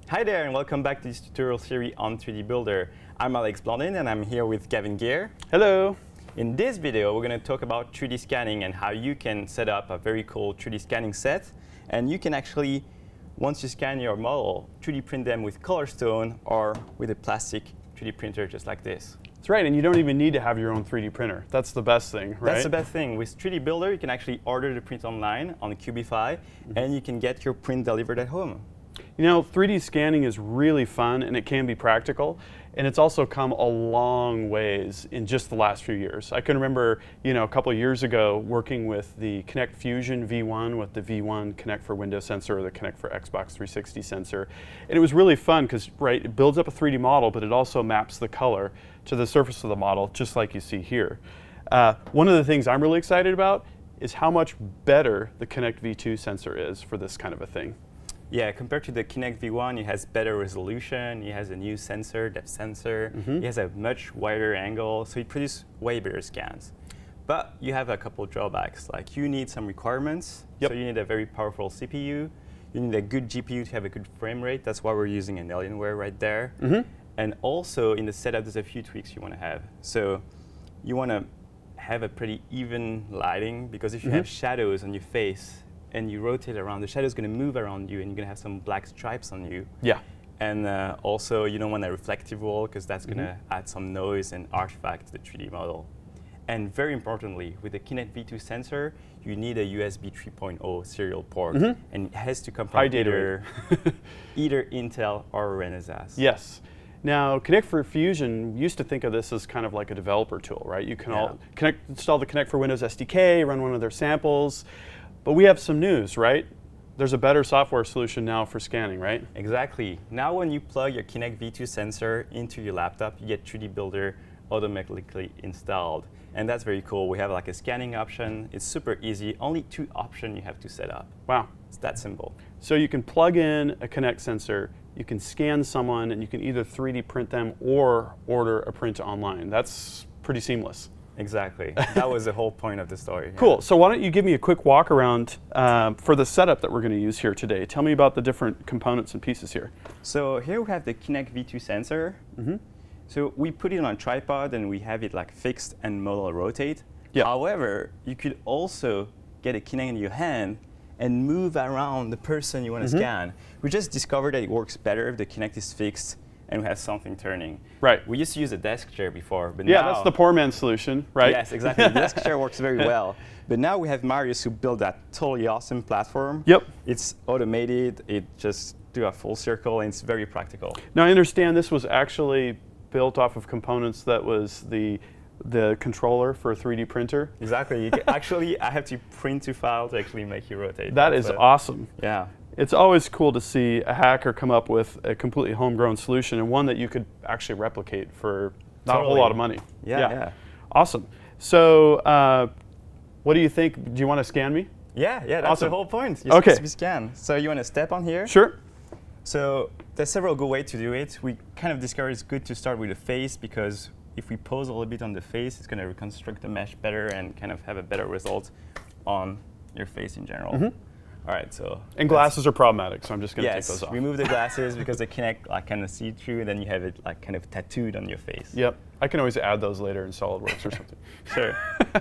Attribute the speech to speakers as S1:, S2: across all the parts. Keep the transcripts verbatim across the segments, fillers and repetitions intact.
S1: Hi there, and welcome back to this tutorial series on three D Builder. I'm Alex Blondin, and I'm here with Gavin Gear.
S2: Hello.
S1: In this video, we're going to talk about three D scanning and how you can set up a very cool three D scanning set. And you can actually, once you scan your model, three D print them with Colorstone or with a plastic three D printer just like this.
S2: That's right, and you don't even need to have your own three D printer. That's the best thing, right?
S1: That's the best thing. With three D Builder, you can actually order the print online on Cubify, mm-hmm. and you can get your print delivered at home.
S2: You know, three D scanning is really fun, and it can be practical, and it's also come a long ways in just the last few years. I can remember, you know, a couple of years ago working with the Kinect Fusion V one with the V one Kinect for Windows sensor or the Kinect for Xbox three sixty sensor, and it was really fun because, right, it builds up a three D model, but it also maps the color to the surface of the model, just like you see here. Uh, one of the things I'm really excited about is how much better the Kinect V two sensor is for this kind of a thing.
S1: Yeah, compared to the Kinect V one, it has better resolution, it has a new sensor, depth sensor, mm-hmm. it has a much wider angle, so it produces way better scans. But you have a couple of drawbacks, like you need some requirements, yep. so you need a very powerful C P U, you need a good G P U to have a good frame rate, that's why we're using an Alienware right there. Mm-hmm. And also in the setup, there's a few tweaks you want to have. So you want to have a pretty even lighting, because if you mm-hmm. have shadows on your face, and you rotate around, the shadow's going to move around you, and you're going to have some black stripes on you.
S2: Yeah.
S1: And uh, also, you don't want a reflective wall, because that's mm-hmm. going to add some noise and artifact to the three D model. And very importantly, with the Kinect V two sensor, you need a U S B three point oh serial port, mm-hmm. and it has to come from either, either Intel or Renesas.
S2: Yes. Now, Kinect for Fusion used to think of this as kind of like a developer tool, right? You can yeah. all Kinect, install the Kinect for Windows S D K, run one of their samples. But we have some news, right? There's a better software solution now for scanning, right?
S1: Exactly. Now when you plug your Kinect V two sensor into your laptop, you get three D Builder automatically installed. And that's very cool. We have like a scanning option. It's super easy. Only two options you have to set up.
S2: Wow.
S1: It's that simple.
S2: So you can plug in a Kinect sensor, you can scan someone, and you can either three D print them or order a print online. That's pretty seamless.
S1: Exactly. That was the whole point of the story.
S2: Cool.
S1: Yeah.
S2: So why don't you give me a quick walk around uh, for the setup that we're going to use here today. Tell me about the different components and pieces here.
S1: So here we have the Kinect V two sensor. Mm-hmm. So we put it on a tripod and we have it like fixed and model rotate. Yep. However, you could also get a Kinect in your hand and move around the person you want to mm-hmm. scan. We just discovered that it works better if the Kinect is fixed and we have something turning.
S2: Right.
S1: We used to use a desk chair before, but
S2: yeah,
S1: now...
S2: that's the poor man's solution, right?
S1: Yes, exactly. The desk chair works very well. But now we have Marius who built that totally awesome platform.
S2: Yep.
S1: It's automated, it just do a full circle, and it's very practical.
S2: Now I understand this was actually built off of components that was the the controller for a three D printer.
S1: Exactly. You can actually, I have to print to file to actually make you rotate.
S2: That is
S1: but
S2: awesome.
S1: Yeah.
S2: It's always cool to see a hacker come up with a completely homegrown solution and one that you could actually replicate for not totally. a whole lot of money.
S1: Yeah, yeah. yeah.
S2: Awesome. So uh, what do you think? Do you want to scan me?
S1: Yeah, yeah, that's
S2: awesome.
S1: the whole point. You're
S2: okay.
S1: supposed to be scanned. So you want to step on here?
S2: Sure.
S1: So there's several good ways to do it. We kind of discovered it's good to start with the face, because if we pose a little bit on the face, it's going to reconstruct the mesh better and kind of have a better result on your face in general. Mm-hmm. All right, so.
S2: And glasses are problematic, so I'm just going to
S1: yes,
S2: take those off.
S1: Remove the glasses because they Kinect like kind of see through, and then you have it like kind of tattooed on your face.
S2: Yep, I can always add those later in SolidWorks or something.
S1: Sure.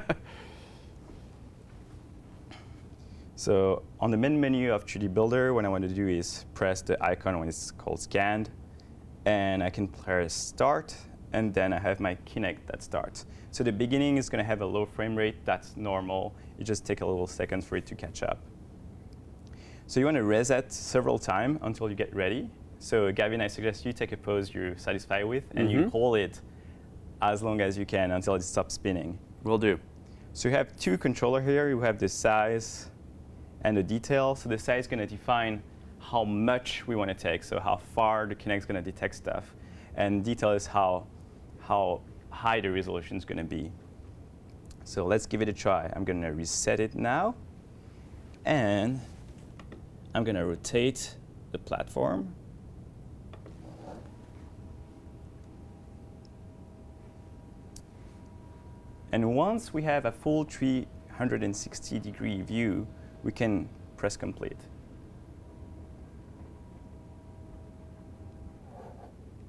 S1: So on the main menu of three D Builder, what I want to do is press the icon when it's called scanned, and I can press start, and then I have my Kinect that starts. So the beginning is going to have a low frame rate. That's normal. It just takes a little second for it to catch up. So you want to reset several times until you get ready. So Gavin, I suggest you take a pose you're satisfied with, and mm-hmm. you hold it as long as you can until it stops spinning.
S2: Will do.
S1: So you have two controllers here. You have the size and the detail. So the size is going to define how much we want to take, so how far the Kinect is going to detect stuff. And detail is how, how high the resolution is going to be. So let's give it a try. I'm going to reset it now. And I'm going to rotate the platform. And once we have a full three hundred sixty degree view, we can press complete.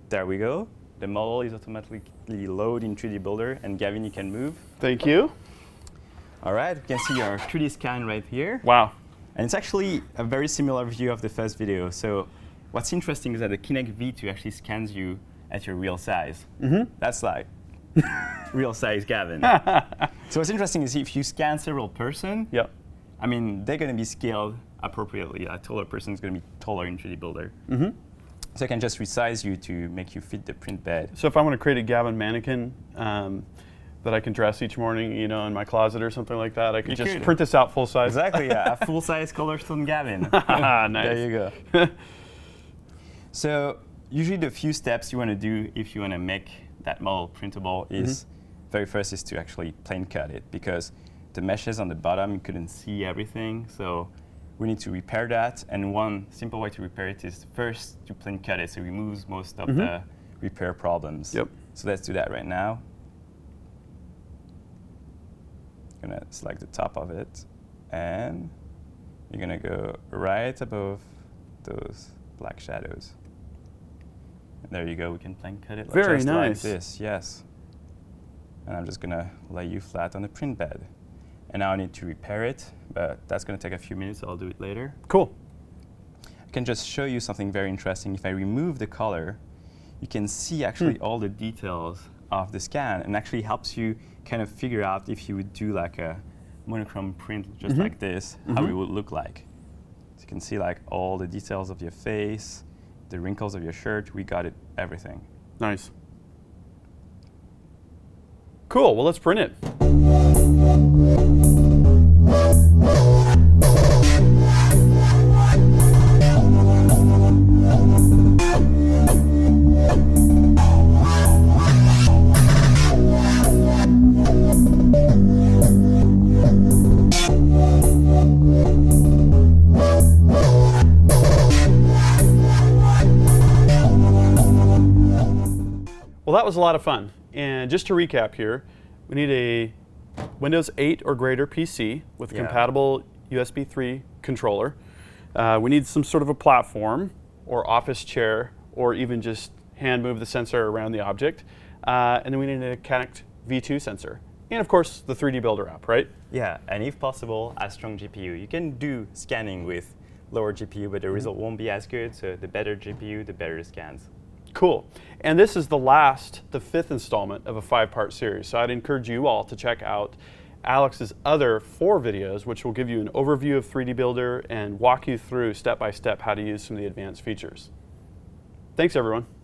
S1: There we go. The model is automatically loaded in three D Builder, and Gavin, you can move.
S2: Thank you.
S1: All right, you can see our three D scan right here.
S2: Wow.
S1: And it's actually a very similar view of the first video. So what's interesting is that the Kinect V two actually scans you at your real size. Mm-hmm. That's like real size Gavin. So what's interesting is if you scan several person,
S2: yep.
S1: I mean, they're going to be scaled appropriately. A taller person is going to be taller in three D Builder.
S2: Mm-hmm.
S1: So I can just resize you to make you fit the print bed.
S2: So if I want to create a Gavin mannequin um, that I can dress each morning, you know, in my closet or something like that, I could
S1: you
S2: just
S1: could.
S2: print this out full size.
S1: Exactly, yeah, a full-size Colorstone Gavin.
S2: Nice.
S1: There you go. So usually the few steps you want to do if you want to make that model printable is, mm-hmm. very first is to actually plane cut it, because the meshes on the bottom, you couldn't see everything. So we need to repair that. And one simple way to repair it is first to plane cut it, so it removes most of mm-hmm. the repair problems.
S2: Yep.
S1: So let's do that right now. I'm gonna select the top of it, and you're gonna go right above those black shadows. And there you go, we can plane cut it
S2: Very
S1: just
S2: nice.
S1: like this, yes. And I'm just gonna lay you flat on the print bed. And now I need to repair it, but that's gonna take a few minutes, so I'll do it later.
S2: Cool.
S1: I can just show you something very interesting. If I remove the color, you can see actually hmm. all the details of the scan, and actually helps you kind of figure out if you would do like a monochrome print just mm-hmm. like this, mm-hmm. how it would look like. So you can see like all the details of your face, the wrinkles of your shirt, we got it, everything.
S2: Nice. Cool, well let's print it. Well, that was a lot of fun. And just to recap here, we need a Windows eight or greater P C with
S1: yeah.
S2: compatible U S B three controller. Uh, we need some sort of a platform or office chair, or even just hand move the sensor around the object. Uh, and then we need a Kinect V two sensor. And of course, the three D Builder app, right?
S1: Yeah, and if possible, a strong G P U. You can do scanning with lower G P U, but the mm-hmm. result won't be as good. So the better G P U, the better the scans.
S2: Cool. And this is the last, the fifth installment of a five-part series. So I'd encourage you all to check out Alex's other four videos, which will give you an overview of three D Builder and walk you through step-by-step how to use some of the advanced features. Thanks, everyone.